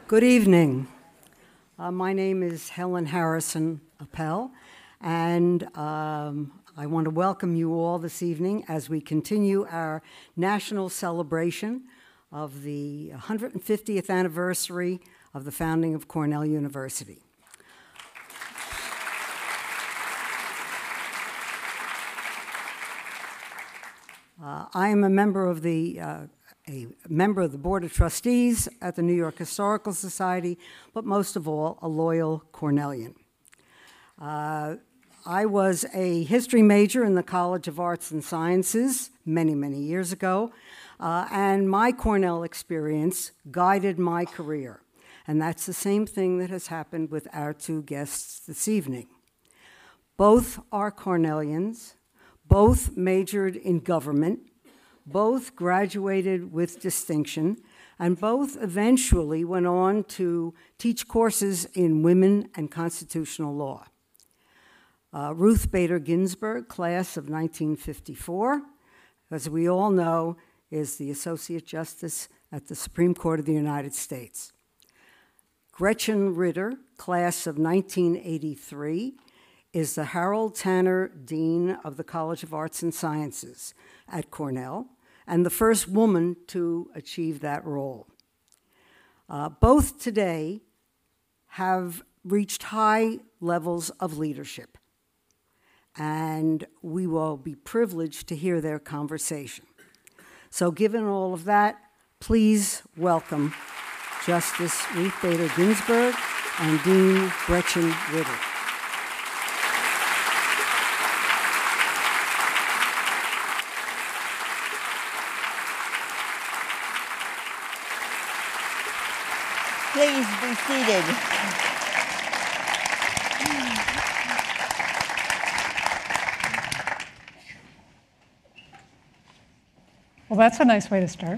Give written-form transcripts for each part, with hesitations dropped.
Good evening. My name is Helen Harrison Appel, and I want to welcome you all this evening as we continue our national celebration of the 150th anniversary of the founding of Cornell University. I am a member of the Board of Trustees at the New York Historical Society, but most of all, a loyal Cornellian. I was a history major in the College of Arts and Sciences many, many years ago, and my Cornell experience guided my career. And that's the same thing that has happened with our two guests this evening. Both are Cornellians, both majored in government, both graduated with distinction, and both eventually went on to teach courses in women and constitutional law. Ruth Bader Ginsburg, class of 1954, as we all know, is the Associate Justice at the Supreme Court of the United States. Gretchen Ritter, class of 1983, is the Harold Tanner Dean of the College of Arts and Sciences at Cornell, and the first woman to achieve that role. Both today have reached high levels of leadership, and we will be privileged to hear their conversation. So given all of that, please welcome Justice Ruth Bader Ginsburg and Dean Gretchen Ritter. Please be seated. Well, that's a nice way to start.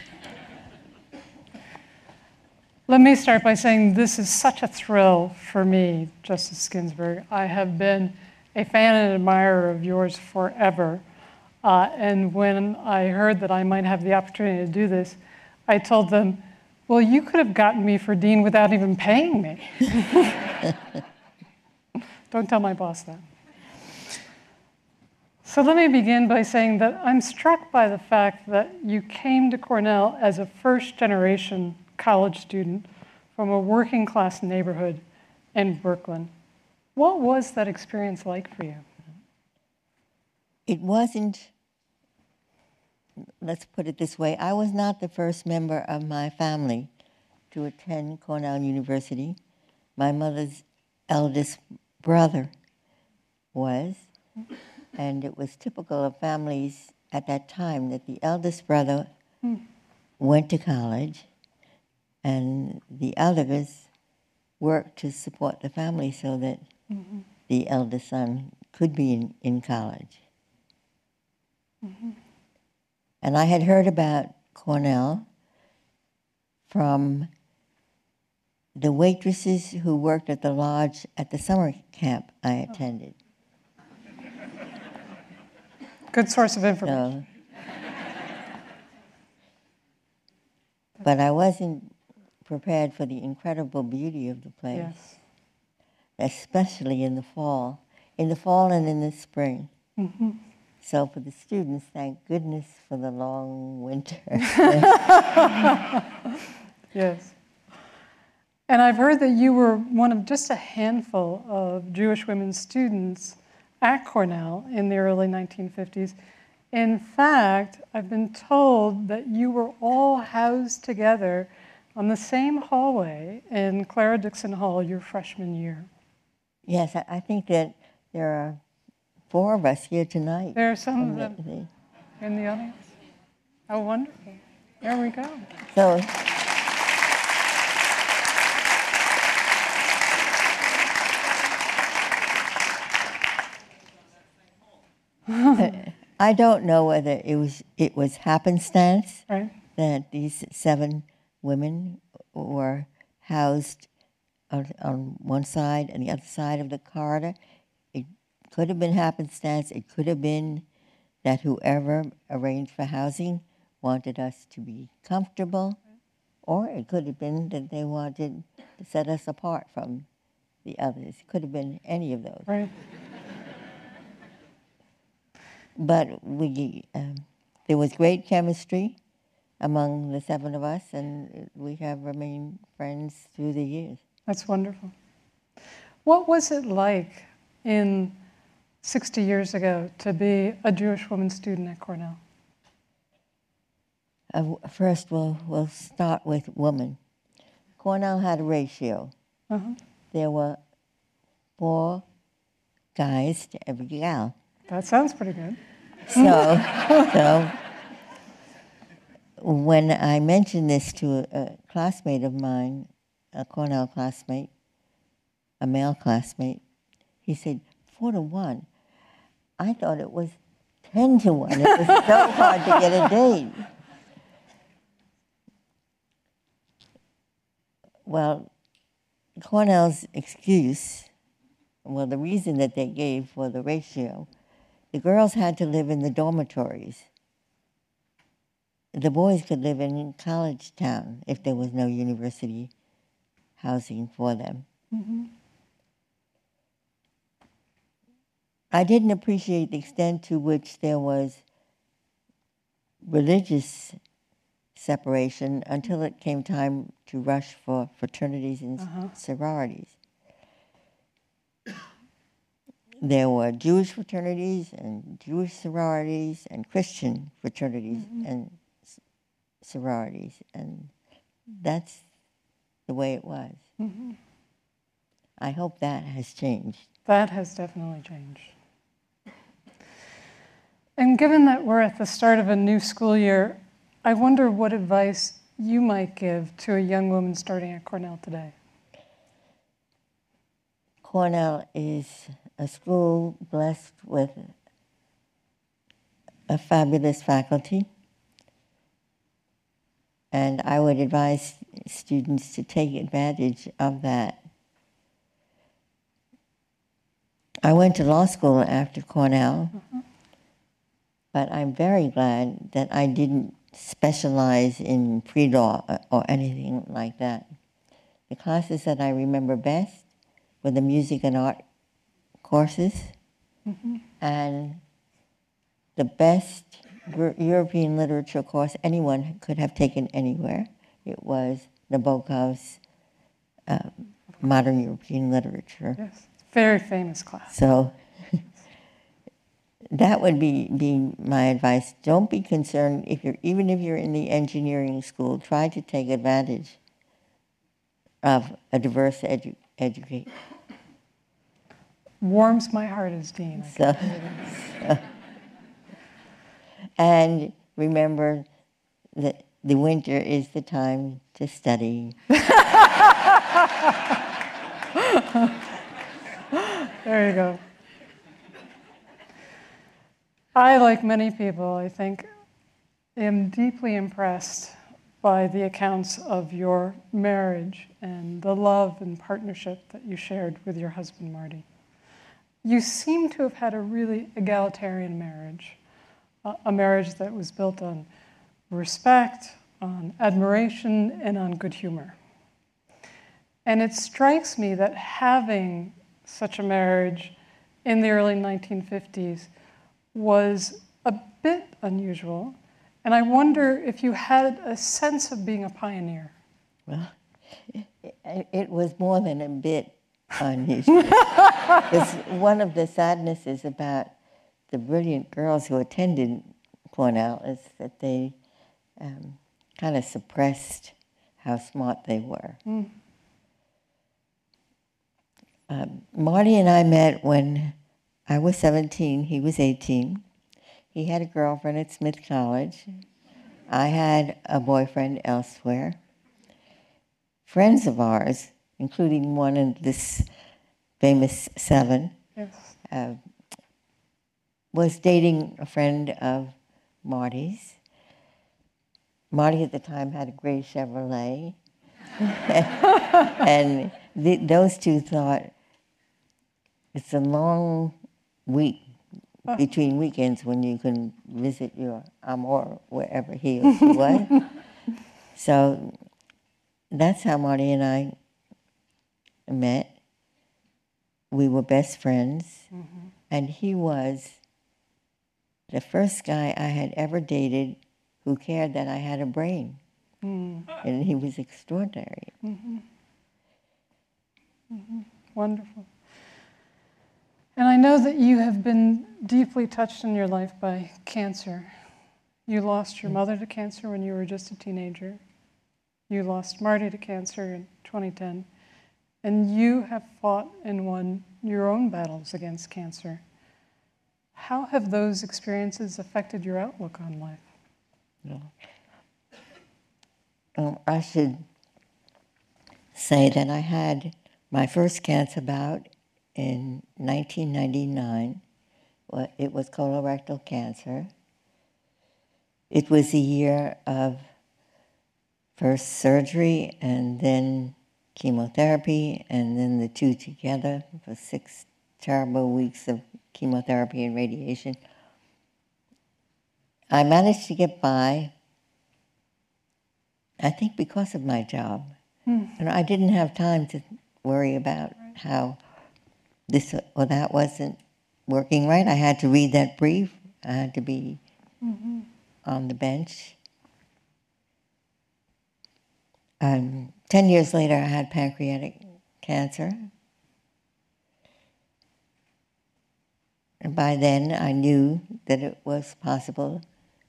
Let me start by saying this is such a thrill for me, Justice Ginsburg. I have been a fan and admirer of yours forever. And when I heard that I might have the opportunity to do this, I told them, well, you could have gotten me for dean without even paying me. Don't tell my boss that. So let me begin by saying that I'm struck by the fact that you came to Cornell as a first-generation college student from a working-class neighborhood in Brooklyn. What was that experience like for you? It wasn't, let's put it this way, I was not the first member of my family to attend Cornell University. My mother's eldest brother was, and it was typical of families at that time that the eldest brother went to college and the others worked to support the family so that the eldest son could be in college. And I had heard about Cornell from the waitresses who worked at the lodge at the summer camp I attended. Good source of information. But I wasn't prepared for the incredible beauty of the place, Yes. especially in the fall and in the spring. So for the students, thank goodness for the long winter. Yes. And I've heard that you were one of just a handful of Jewish women students at Cornell in the early 1950s. In fact, I've been told that you were all housed together on the same hallway in Clara Dixon Hall your freshman year. Yes, I think that there are 4 of us here tonight. There are some of them in the audience. Oh, wonderful. There we go. So, I don't know whether it was happenstance that these 7 women were housed on one side and the other side of the corridor. It could have been happenstance. It could have been that whoever arranged for housing wanted us to be comfortable, Or it could have been that they wanted to set us apart from the others. It could have been any of those. Right. But there was great chemistry among the 7 of us, and we have remained friends through the years. That's wonderful. What was it like in 60 years ago to be a Jewish woman student at Cornell? First, we'll start with woman. Cornell had a ratio. Uh-huh. There were 4 guys to every gal. That sounds pretty good. So when I mentioned this to a classmate of mine, a Cornell classmate, a male classmate, he said, 4 to 1. I thought it was 10 to 1. It was so hard to get a date. Well, Cornell's excuse, well, the reason that they gave for the ratio, the girls had to live in the dormitories. The boys could live in college town if there was no university housing for them. Mm-hmm. I didn't appreciate the extent to which there was religious separation until it came time to rush for fraternities and sororities. There were Jewish fraternities and Jewish sororities and Christian fraternities and sororities, and that's the way it was. Mm-hmm. I hope that has changed. That has definitely changed. And given that we're at the start of a new school year, I wonder what advice you might give to a young woman starting at Cornell today. Cornell is a school blessed with a fabulous faculty, and I would advise students to take advantage of that. I went to law school after Cornell, but I'm very glad that I didn't specialize in pre-law or anything like that. The classes that I remember best were the music and art courses, and the best European literature course anyone could have taken anywhere. It was Nabokov's Modern European Literature. Yes, very famous class. So that would be my advice. Don't be concerned even if you're in the engineering school. Try to take advantage of a diverse education. Warms my heart as dean. And remember that the winter is the time to study. There you go. I, like many people, I think, am deeply impressed by the accounts of your marriage and the love and partnership that you shared with your husband, Marty. You seem to have had a really egalitarian marriage, a marriage that was built on respect, on admiration, and on good humor. And it strikes me that having such a marriage in the early 1950s was a bit unusual, and I wonder if you had a sense of being a pioneer. Well, it was more than a bit unusual. Because one of the sadnesses about the brilliant girls who attended Cornell is that they kind of suppressed how smart they were. Marty and I met when I was 17, he was 18. He had a girlfriend at Smith College. I had a boyfriend elsewhere. Friends of ours, including one of this famous 7, Yes. Was dating a friend of Marty's. Marty at the time had a gray Chevrolet. And those two thought, it's a long week between weekends when you can visit your amour wherever he or she was. So that's how Marty and I met. We were best friends, and he was the first guy I had ever dated who cared that I had a brain. And he was extraordinary. Wonderful. And I know that you have been deeply touched in your life by cancer. You lost your mother to cancer when you were just a teenager. You lost Marty to cancer in 2010. And you have fought and won your own battles against cancer. How have those experiences affected your outlook on life? I should say that I had my first cancer bout in 1999. It was colorectal cancer. It was a year of first surgery and then chemotherapy, and then the two together for 6 terrible weeks of chemotherapy and radiation. I managed to get by, I think because of my job. And I didn't have time to worry about how this or that wasn't working right. I had to read that brief. I had to be on the bench. 10 years later, I had pancreatic cancer. And by then, I knew that it was possible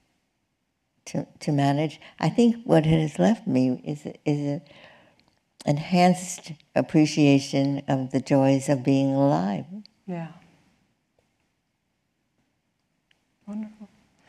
to manage. I think what has left me is an enhanced appreciation of the joys of being alive. Yeah. Wonderful.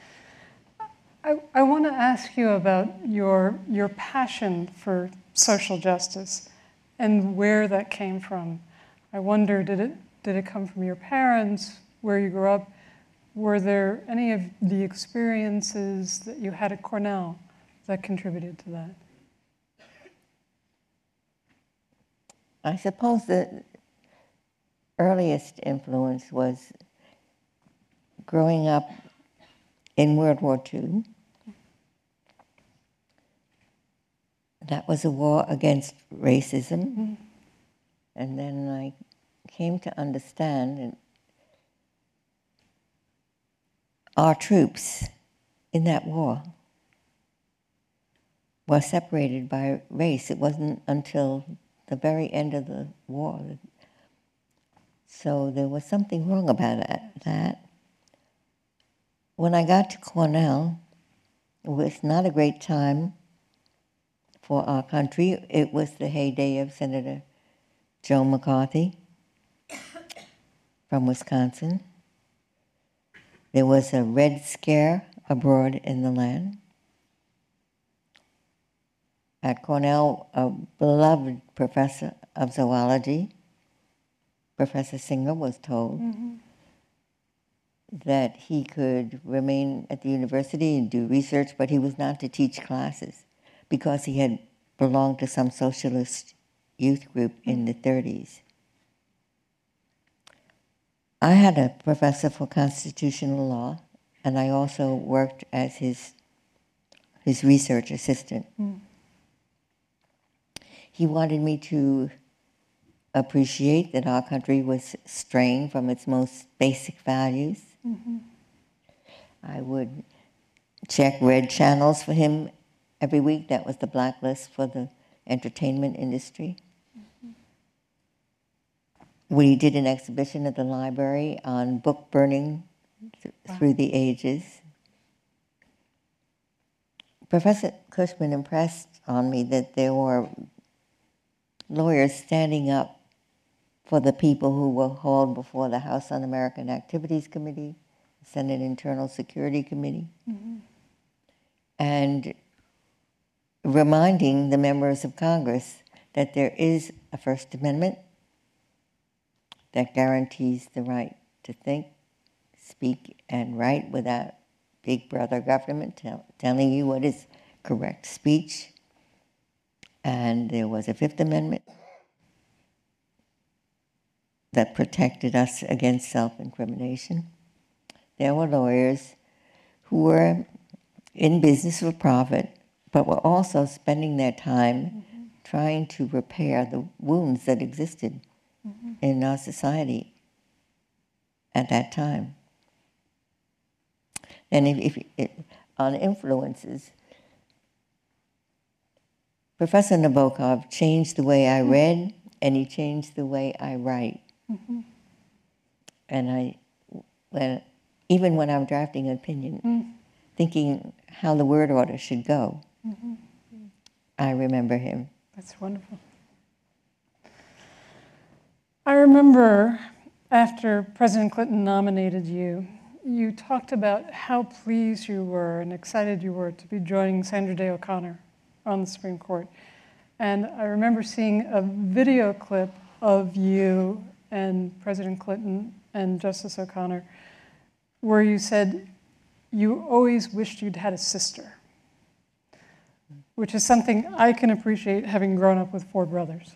I want to ask you about your passion for social justice and where that came from. I wonder, did it come from your parents, where you grew up? Were there any of the experiences that you had at Cornell that contributed to that? I suppose the earliest influence was growing up in World War II. That was a war against racism. And then I came to understand that our troops in that war were separated by race. It wasn't until the very end of the war. So there was something wrong about that. When I got to Cornell, it was not a great time for our country. It was the heyday of Senator Joe McCarthy from Wisconsin. There was a Red Scare abroad in the land. At Cornell, a beloved professor of zoology, Professor Singer, was told that he could remain at the university and do research, but he was not to teach classes because he had belonged to some socialist youth group in the 30s. I had a professor for constitutional law, and I also worked as his research assistant. He wanted me to appreciate that our country was straying from its most basic values. I would check red channels for him every week. That was the blacklist for the entertainment industry. We did an exhibition at the library on book burning through the ages. Professor Cushman impressed on me that there were lawyers standing up for the people who were hauled before the House Un-American Activities Committee, Senate Internal Security Committee, and reminding the members of Congress that there is a First Amendment that guarantees the right to think, speak, and write without Big Brother government telling you what is correct speech. And there was a Fifth Amendment that protected us against self-incrimination. There were lawyers who were in business for profit, but were also spending their time trying to repair the wounds that existed in our society at that time. And on influences, Professor Nabokov changed the way I read, and he changed the way I write. And even when I'm drafting an opinion, thinking how the word order should go, I remember him. That's wonderful. I remember after President Clinton nominated you, you talked about how pleased you were and excited you were to be joining Sandra Day O'Connor on the Supreme Court. And I remember seeing a video clip of you and President Clinton and Justice O'Connor where you said you always wished you'd had a sister, which is something I can appreciate having grown up with 4 brothers.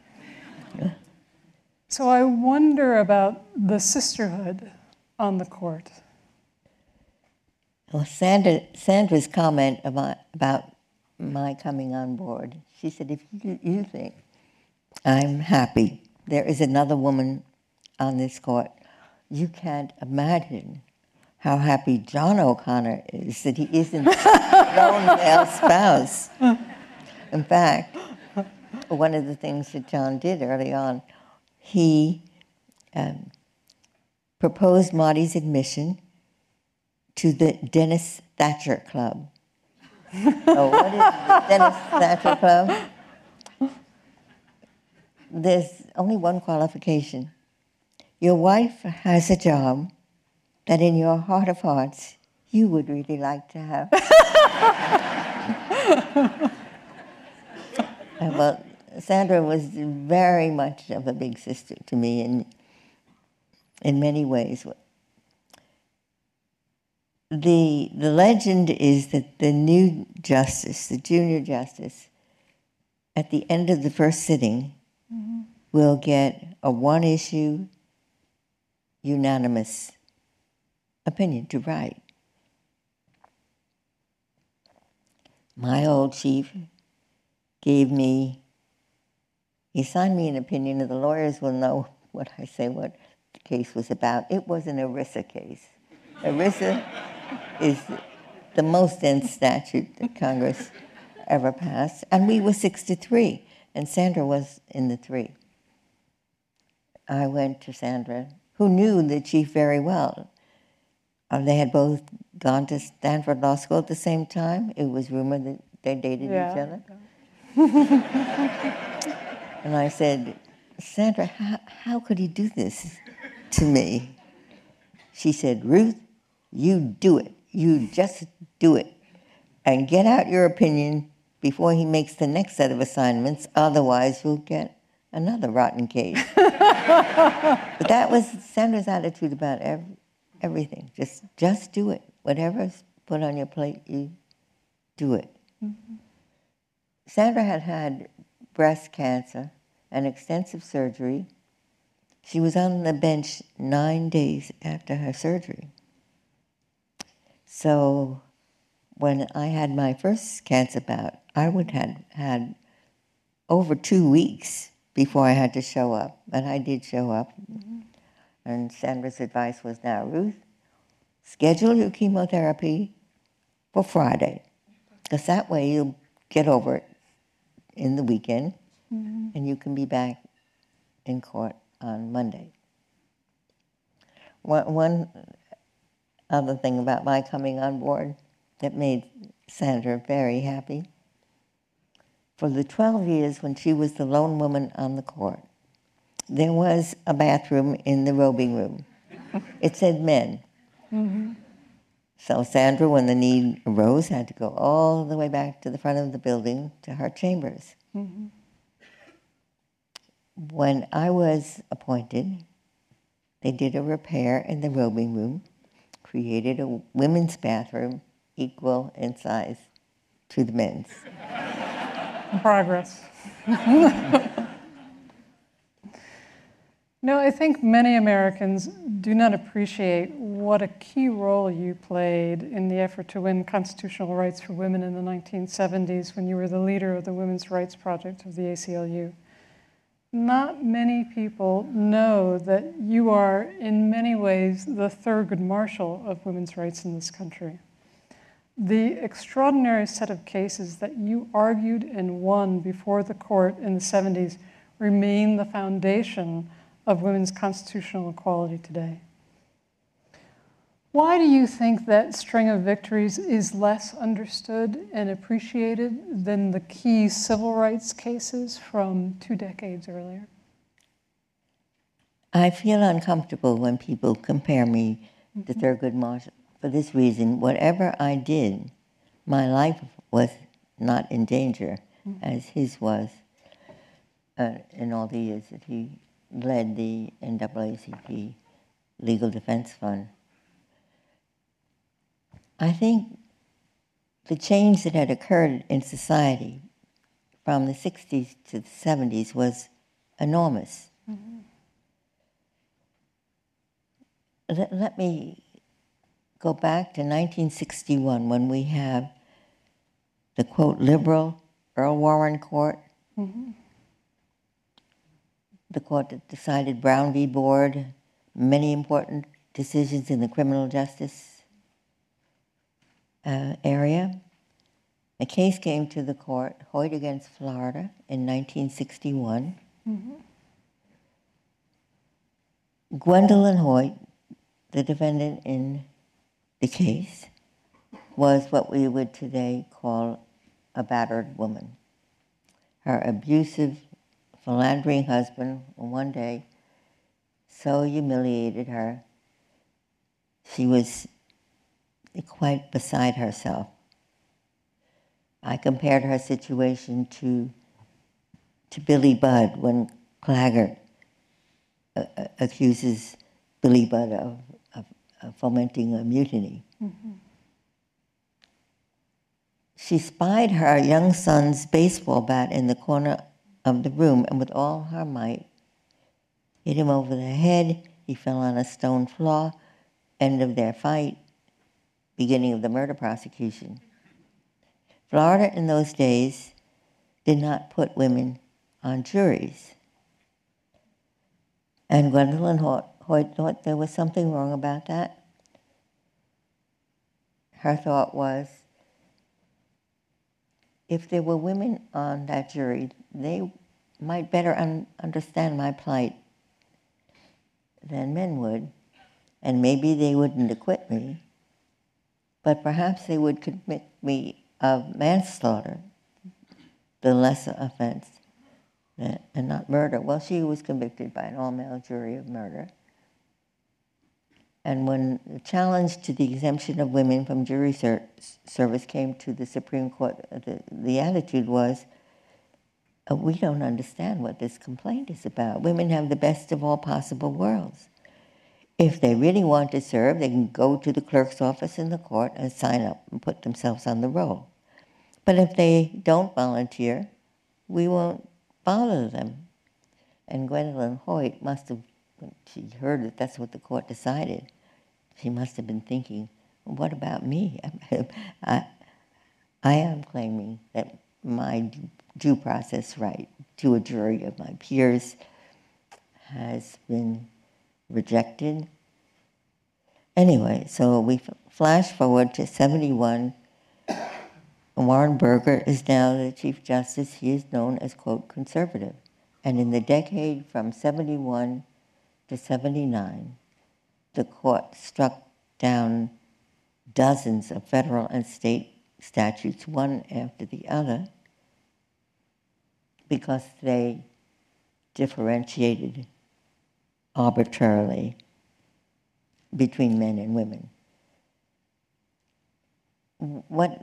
So I wonder about the sisterhood on the court. Well, Sandra's comment about my coming on board, she said, if you think I'm happy, there is another woman on this court, you can't imagine how happy John O'Connor is that he isn't lone male spouse. In fact, one of the things that John did early on, he proposed Marty's admission to the Dennis Thatcher Club. Oh, what is the Dennis Thatcher Club? There's only one qualification. Your wife has a job that in your heart of hearts you would really like to have. Well, Sandra was very much of a big sister to me in many ways. The legend is that the new justice, the junior justice, at the end of the first sitting, will get a one-issue, unanimous opinion to write. My old chief he signed me an opinion, and the lawyers will know what I say, what the case was about. It was an ERISA case. ERISA is the most dense statute that Congress ever passed, and we were 6-3, and Sandra was in the 3. I went to Sandra, who knew the chief very well. They had both gone to Stanford Law School at the same time. It was rumored that they dated each other. And I said, Sandra, how could he do this to me? She said, Ruth, you do it. You just do it. And get out your opinion before he makes the next set of assignments. Otherwise, you'll get another rotten case. But that was Sandra's attitude about everything. Just do it. Whatever's put on your plate, you do it. Sandra had breast cancer and extensive surgery. She was on the bench 9 days after her surgery. So when I had my first cancer bout, I would have had over 2 weeks before I had to show up. But I did show up. And Sandra's advice was, now, Ruth, schedule your chemotherapy for Friday, because that way you'll get over it in the weekend, and you can be back in court on Monday. One other thing about my coming on board that made Sandra very happy, for the 12 years when she was the lone woman on the court, there was a bathroom in the robing room. It said men. So Sandra, when the need arose, had to go all the way back to the front of the building to her chambers. When I was appointed, they did a repair in the robing room, created a women's bathroom equal in size to the men's. Progress. No, I think many Americans do not appreciate what a key role you played in the effort to win constitutional rights for women in the 1970s when you were the leader of the Women's Rights Project of the ACLU. Not many people know that you are, in many ways, the Thurgood Marshall of women's rights in this country. The extraordinary set of cases that you argued and won before the court in the 70s remain the foundation of women's constitutional equality today. Why do you think that string of victories is less understood and appreciated than the key civil rights cases from 2 decades earlier? I feel uncomfortable when people compare me to Thurgood Marshall. For this reason, whatever I did, my life was not in danger, as his was in all the years that he led the NAACP Legal Defense Fund. I think the change that had occurred in society from the 60s to the 70s was enormous. Let me go back to 1961 when we have the, quote, liberal Earl Warren Court, the court that decided Brown v. Board, many important decisions in the criminal justice area. A case came to the court, Hoyt against Florida, in 1961. Gwendolyn Hoyt, the defendant in the case, was what we would today call a battered woman. Her abusive, philandering husband, one day, so humiliated her, she was quite beside herself. I compared her situation to Billy Budd when Claggart accuses Billy Budd of fomenting a mutiny. She spied her young son's baseball bat in the corner of the room, and with all her might, hit him over the head. He fell on a stone floor. End of their fight. Beginning of the murder prosecution. Florida in those days did not put women on juries. And Gwendolyn Hoyt thought there was something wrong about that. Her thought was, if there were women on that jury, they might better understand my plight than men would, and maybe they wouldn't acquit me, but perhaps they would convict me of manslaughter, the lesser offense, and not murder. Well, she was convicted by an all-male jury of murder. And when the challenge to the exemption of women from jury service came to the Supreme Court, the attitude was, we don't understand what this complaint is about. Women have the best of all possible worlds. If they really want to serve, they can go to the clerk's office in the court and sign up and put themselves on the roll. But if they don't volunteer, we won't bother them. And Gwendolyn Hoyt must have, when she heard that that's what the court decided, she must have been thinking, well, what about me? I am claiming that my due process right to a jury of my peers has been rejected. Anyway, so we flash forward to 71. Warren Burger is now the Chief Justice. He is known as, quote, conservative. And in the decade from 71 to 79, the court struck down dozens of federal and state statutes, one after the other, because they differentiated arbitrarily between men and women. What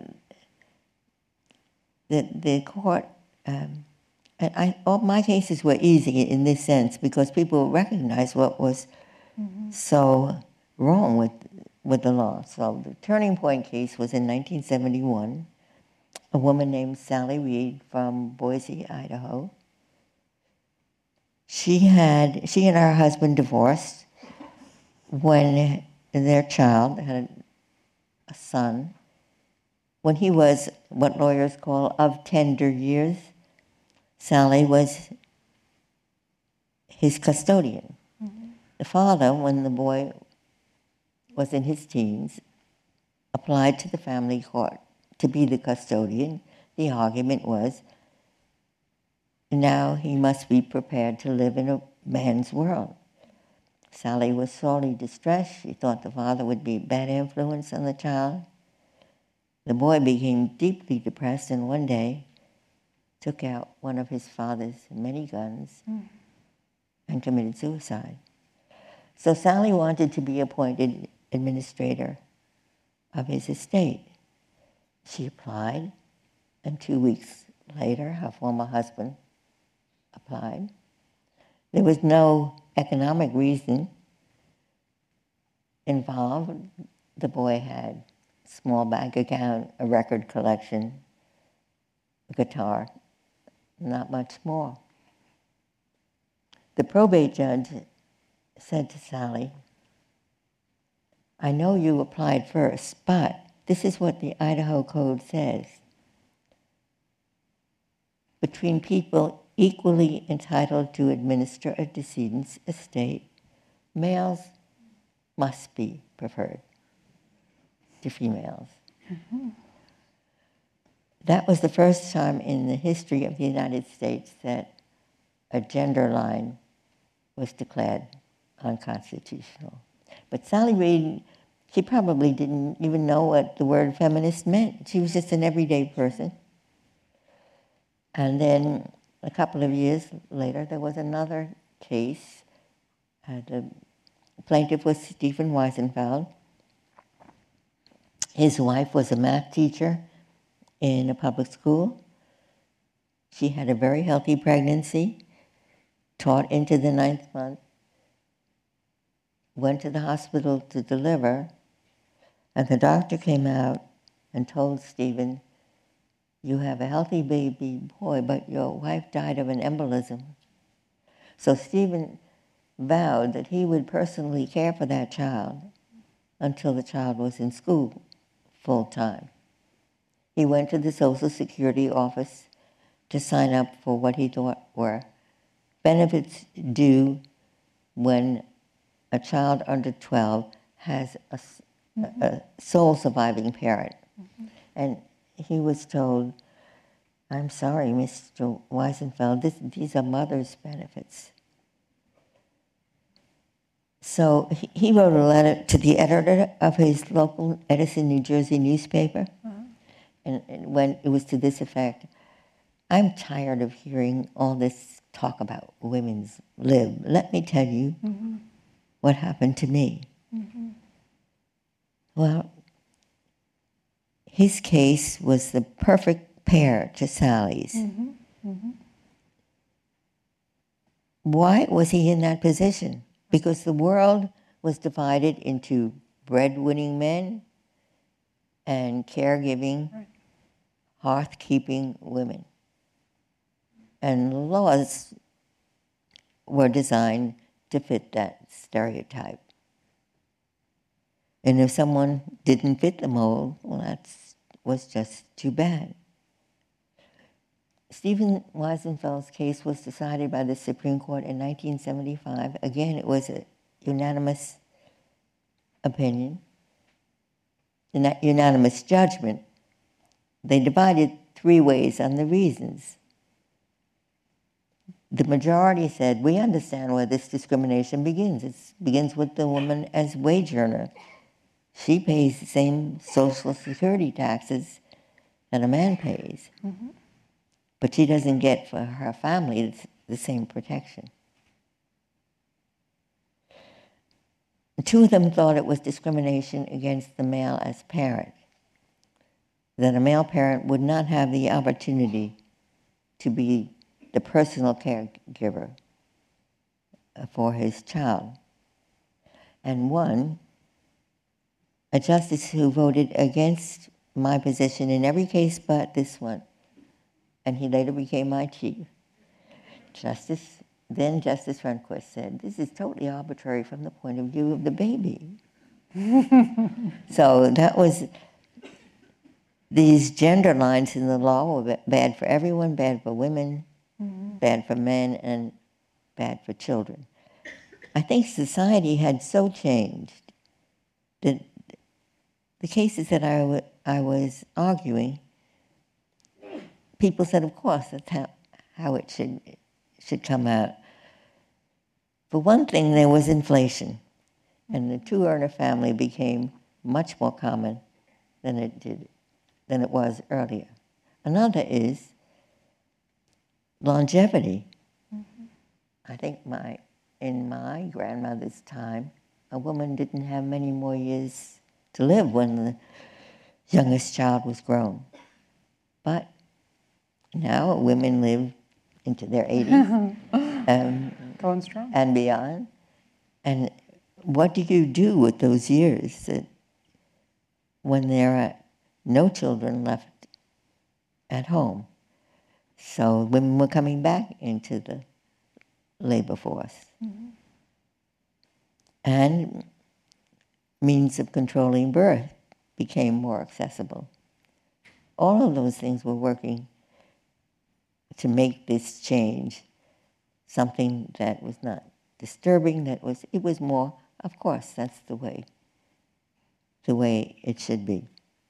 the court, all my cases were easy in this sense because people recognized what was so wrong with the law. So the turning point case was in 1971. A woman named Sally Reed from Boise, Idaho. She and her husband divorced when their child, had a son. When he was what lawyers call of tender years, Sally was his custodian. The father, when the boy was in his teens, applied to the family court to be the custodian. The argument was now he must be prepared to live in a man's world. Sally was sorely distressed. She thought the father would be a bad influence on the child. The boy became deeply depressed and one day took out one of his father's many guns and committed suicide. So Sally wanted to be appointed administrator of his estate. She applied, and 2 weeks later, her former husband applied. There was no economic reason involved. The boy had a small bank account, a record collection, a guitar, not much more. The probate judge said to Sally, I know you applied first, but this is what the Idaho Code says. Between people equally entitled to administer a decedent's estate, males must be preferred to females. That was the first time in the history of the United States that a gender line was declared unconstitutional. But Sally Reed, she probably didn't even know what the word feminist meant. She was just an everyday person. And then a couple of years later, there was another case. The plaintiff was Stephen Weisenfeld. His wife was a math teacher in a public school. She had a very healthy pregnancy, taught into the 9th month, went to the hospital to deliver, and the doctor came out and told Stephen, you have a healthy baby boy, but your wife died of an embolism. So Stephen vowed that he would personally care for that child until the child was in school full time. He went to the Social Security office to sign up for what he thought were benefits due when a child under 12 has a sole surviving parent. And he was told, I'm sorry, Mr. Weisenfeld, these are mother's benefits. So he wrote a letter to the editor of his local Edison, New Jersey newspaper, and when it was to this effect, I'm tired of hearing all this talk about women's lib. Let me tell you what happened to me. Well, his case was the perfect pair to Sally's. Why was he in that position? Because the world was divided into breadwinning men and caregiving, hearth-keeping women. And laws were designed to fit that stereotype. And if someone didn't fit the mold, well, that was just too bad. Stephen Weisenfeld's case was decided by the Supreme Court in 1975. Again, it was a unanimous opinion, unanimous judgment. They divided 3 ways on the reasons. The majority said, we understand where this discrimination begins. It begins with the woman as wage earner. She pays the same Social Security taxes that a man pays. But she doesn't get for her family the same protection. 2 of them thought it was discrimination against the male as parent, that a male parent would not have the opportunity to be the personal caregiver for his child. And one, a justice who voted against my position in every case but this one, and he later became my chief. Then Justice Rehnquist said, this is totally arbitrary from the point of view of the baby. So that was, these gender lines in the law were bad for everyone, bad for women, bad for men, and bad for children. I think society had so changed that the cases that I was arguing, people said, of course, that's how it should come out. For one thing, there was inflation, and the two-earner family became much more common than it was earlier. Another is longevity. I think in my grandmother's time, a woman didn't have many more years to live when the youngest child was grown. But now women live into their 80s Going strong. and beyond. And what do you do with those years when there are no children left at home? So women were coming back into the labor force. And means of controlling birth became more accessible. All of those things were working to make this change something that was not disturbing, it was more, of course, that's the way it should be.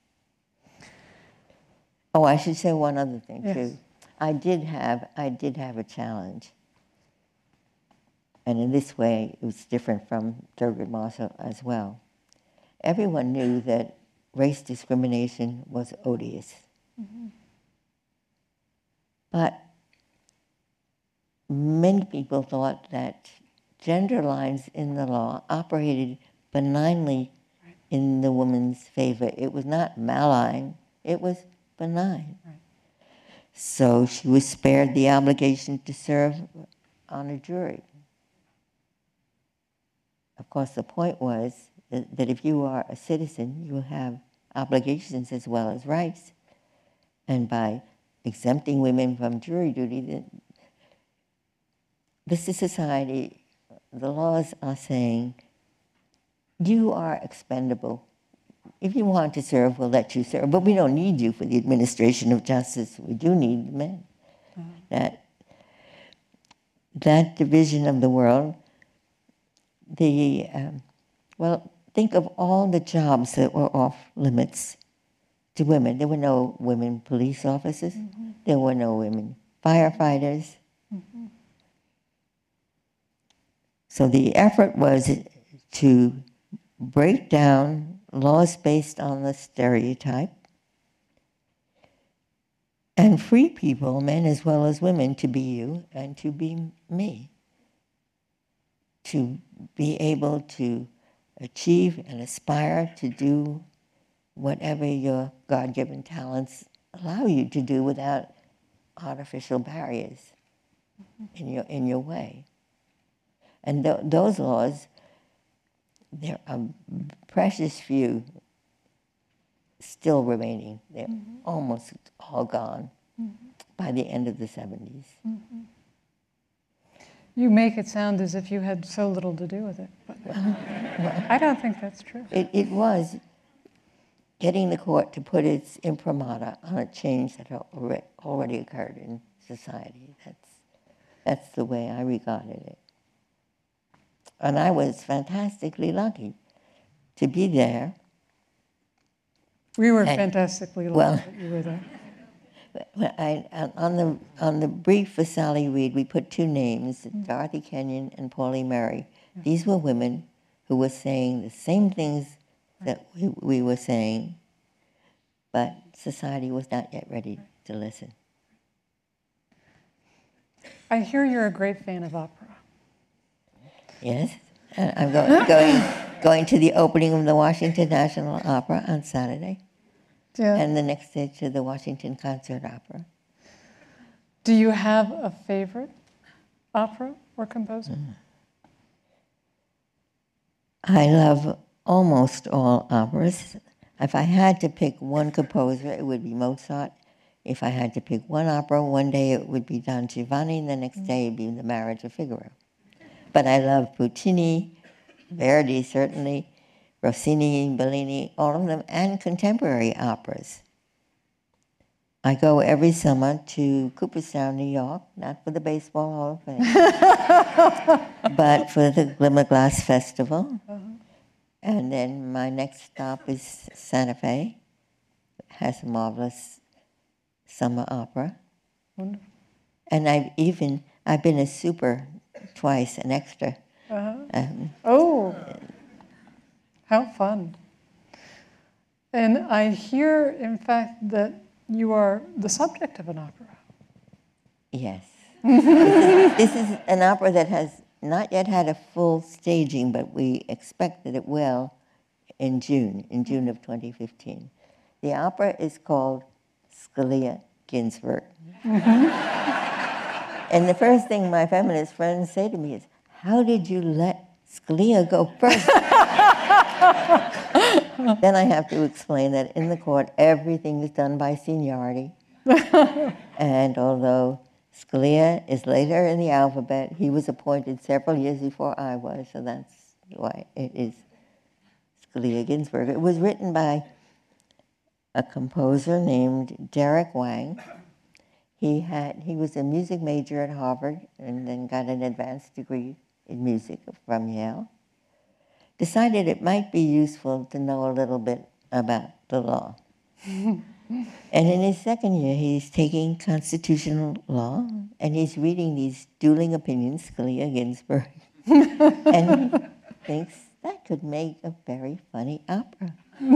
Oh, I should say one other thing, Yes. too. I did have a challenge. And in this way, it was different from Thurgood Marshall as well. Everyone knew that race discrimination was odious. But many people thought that gender lines in the law operated benignly in the woman's favor. It was not malign, it was benign. Right. So she was spared the obligation to serve on a jury. Of course, the point was that if you are a citizen, you have obligations as well as rights. And by exempting women from jury duty, this is society, the laws are saying, you are expendable. If you want to serve, we'll let you serve, but we don't need you for the administration of justice. We do need the men. That division of the world, think of all the jobs that were off limits to women. There were no women police officers. There were no women firefighters. So the effort was to break down laws based on the stereotype and free people, men as well as women, to be you and to be me. To be able to achieve and aspire to do whatever your God-given talents allow you to do without artificial barriers in your way. And those laws, there are precious few still remaining. They're almost all gone by the end of the 70s. You make it sound as if you had so little to do with it. But I don't think that's true. It was getting the court to put its imprimatur on a change that had already occurred in society. That's the way I regarded it. And I was fantastically lucky to be there. We were fantastically lucky that you were there. On the brief for Sally Reed, we put two names, Dorothy Kenyon and Pauli Murray. These were women who were saying the same things that we were saying, but society was not yet ready to listen. I hear you're a great fan of opera. Yes, I'm going to the opening of the Washington National Opera on Saturday. Yeah. And the next day to the Washington Concert Opera. Do you have a favorite opera or composer? I love almost all operas. If I had to pick one composer, it would be Mozart. If I had to pick one opera, one day it would be Don Giovanni, the next day it would be The Marriage of Figaro. But I love Puccini, Verdi certainly, Rossini, Bellini, all of them, and contemporary operas. I go every summer to Cooperstown, New York, not for the Baseball Hall of Fame, but for the Glimmerglass Festival. And then my next stop is Santa Fe. It has a marvelous summer opera. Wonderful. And I've been a super twice, an extra. Oh, how fun. And I hear, in fact, that you are the subject of an opera. Yes. This is an opera that has not yet had a full staging, but we expect that it will in June of 2015. The opera is called Scalia Ginsburg. And the first thing my feminist friends say to me is, how did you let Scalia go first? Then I have to explain that in the court, everything is done by seniority. And although Scalia is later in the alphabet, he was appointed several years before I was, so that's why it is Scalia Ginsburg. It was written by a composer named Derek Wang. He was a music major at Harvard and then got an advanced degree in music from Yale. Decided it might be useful to know a little bit about the law. And in his second year, he's taking constitutional law, and he's reading these dueling opinions, Scalia, Ginsburg, and he thinks that could make a very funny opera.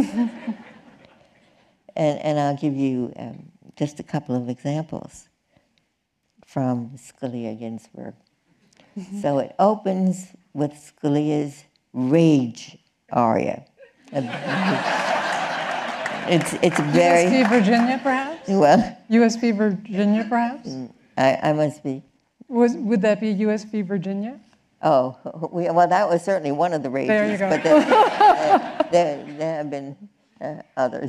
And I'll give you just a couple of examples from Scalia, Ginsburg. So it opens with Scalia's Rage aria. It's very... USP Virginia, perhaps? Well, USP Virginia, perhaps? I must be. Would that be USP Virginia? Oh, well, that was certainly one of the rages. There you go. But there have been others.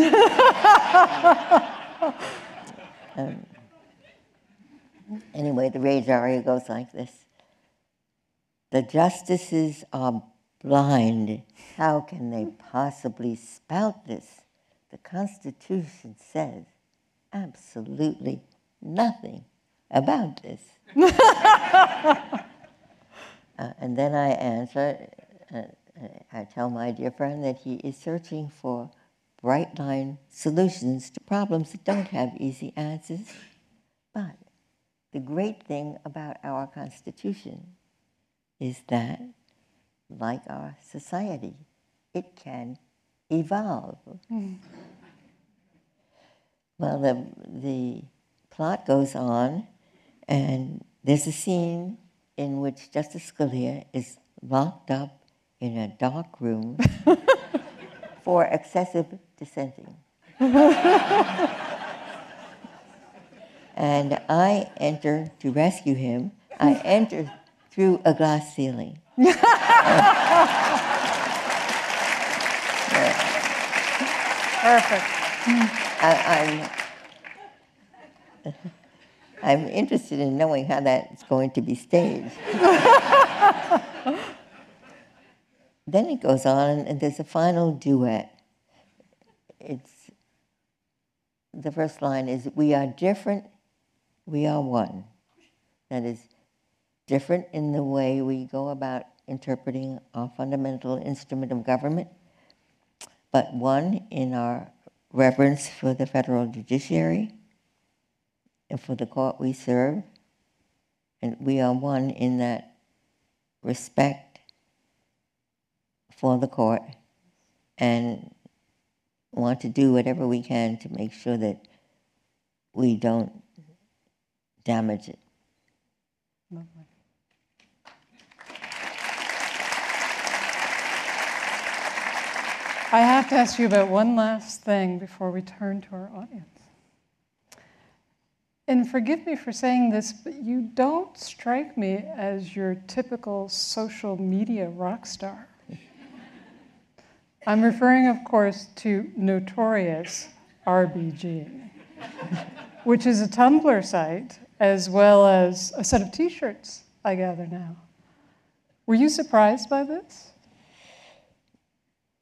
Anyway, the Rage aria goes like this. The justices are blind. How can they possibly spout this? The Constitution says absolutely nothing about this. And then I answer, I tell my dear friend that he is searching for bright line solutions to problems that don't have easy answers. But the great thing about our Constitution is that, like our society, it can evolve. Well, the plot goes on, and there's a scene in which Justice Scalia is locked up in a dark room for excessive dissenting. And I enter to rescue him. I enter through a glass ceiling. Perfect. I'm interested in knowing how that's going to be staged. Then it goes on, and there's a final duet. The first line is, we are different, we are one. That is, different in the way we go about interpreting our fundamental instrument of government, but one in our reverence for the federal judiciary and for the court we serve. And we are one in that respect for the court and want to do whatever we can to make sure that we don't damage it. Lovely. I have to ask you about one last thing before we turn to our audience. And forgive me for saying this, but you don't strike me as your typical social media rock star. I'm referring, of course, to Notorious RBG, which is a Tumblr site as well as a set of T-shirts, I gather now. Were you surprised by this?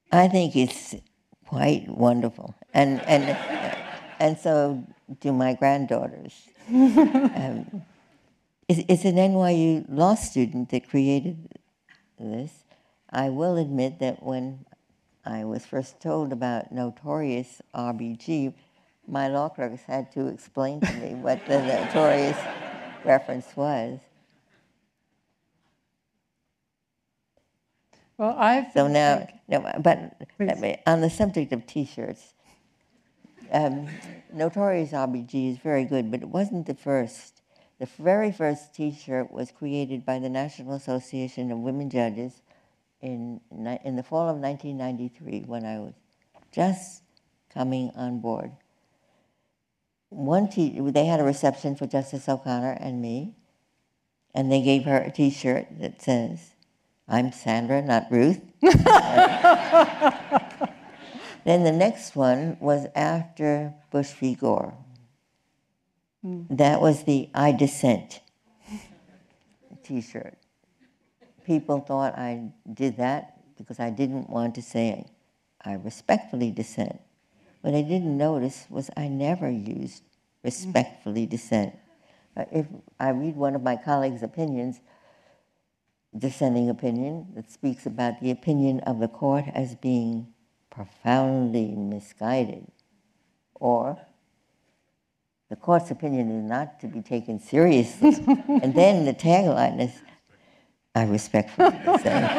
I think it's quite wonderful, and so do my granddaughters. It's an NYU law student that created this. I will admit that when I was first told about Notorious RBG, my law clerks had to explain to me what the Notorious reference was. Well, I So now, think, no, but please. on the subject of T-shirts, Notorious RBG is very good, but it wasn't the first. The very first T-shirt was created by the National Association of Women Judges in the fall of 1993, when I was just coming on board. They had a reception for Justice O'Connor and me, and they gave her a T-shirt that says, "I'm Sandra, not Ruth." Then the next one was after Bush v. Gore. That was the "I Dissent" T-shirt. People thought I did that because I didn't want to say I respectfully dissent. What I didn't notice was I never used respectfully dissent. If I read one of my colleagues' opinions, dissenting opinion, that speaks about the opinion of the court as being profoundly misguided, or the court's opinion is not to be taken seriously, and then the tagline is, "I respectfully dissent."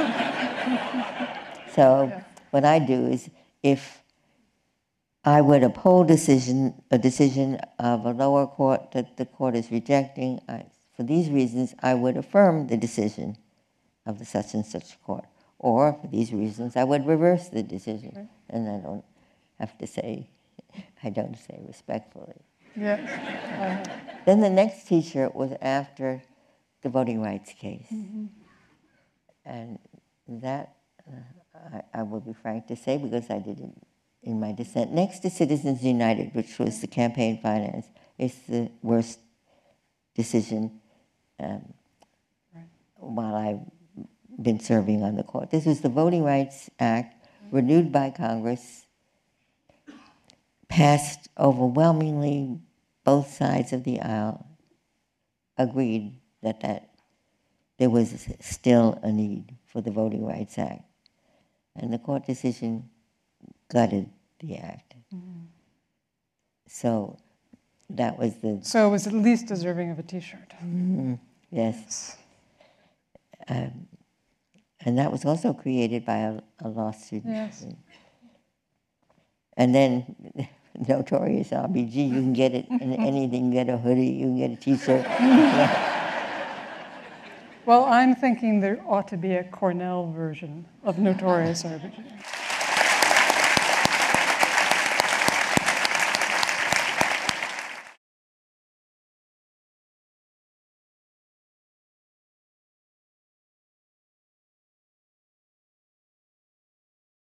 So what I do is, if I would uphold a decision of a lower court that the court is rejecting, for these reasons, I would affirm the decision of the such and such court. Or, for these reasons, I would reverse the decision. Right. And I don't have to say, I don't say respectfully. Yes. Then the next T-shirt was after the voting rights case. And that, I will be frank to say, because I did it in my dissent. Next to Citizens United, which was the campaign finance, it's the worst decision while I've been serving on the court. This was the Voting Rights Act, renewed by Congress, passed overwhelmingly. Both sides of the aisle agreed that there was still a need for the Voting Rights Act. And the court decision gutted the act. So that was the... So it was at least deserving of a T-shirt. Yes. And that was also created by a law student. Yes. And then Notorious RBG, you can get it in anything. You can get a hoodie, you can get a T-shirt. Well, I'm thinking there ought to be a Cornell version of Notorious RBG.